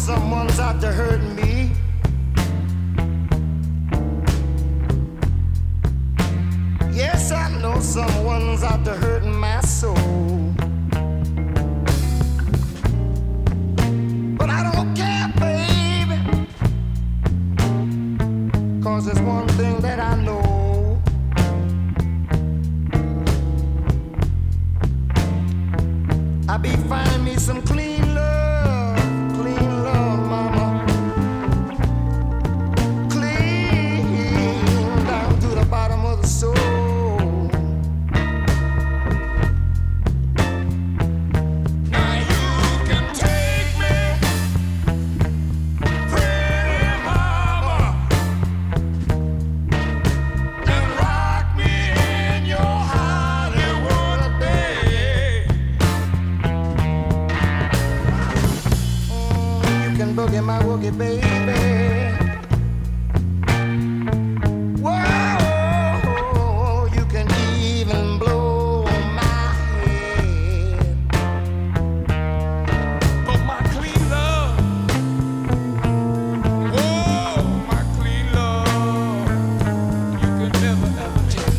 someone's out to hurt me. Yes, I know someone's out to hurt my soul. But I don't care, baby, 'cause there's one thing that I know. I be finding me some clean love, mama. Clean down to the bottom of the soul. Now you can take me, pretty mama, and rock me in your Hollywood bed. You can boogie my woogie, baby. Whoa, you can even blow my head. But my clean love, oh, my clean love, you can never ever take.